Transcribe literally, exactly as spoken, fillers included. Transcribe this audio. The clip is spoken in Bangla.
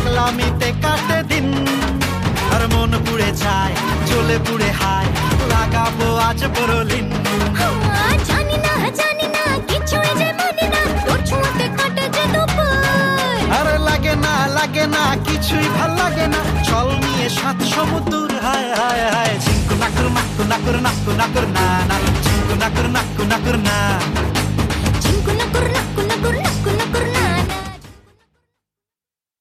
পাগলামিতে কাটে দিন আর মন পুড়ে যায় চলে পুড়ে হায় লাগাবো আজ বড়লিন জানি না জানি না কিছুই যে মনে না তোর ছোঁয়াতে কাটে যে দুপুর আরে লাগে না লাগে না কিছুই ভাল লাগে না চল নিয়ে সাত সমুদ্র হায় হায় হায় ঝিঙ্কু নাকুর নাকু নাকুর নাকু নাকুর না না ঝিঙ্কু নাকুর নাকু নাকুর না ঝিঙ্কু নাকুর নাকু নাকুর নাকু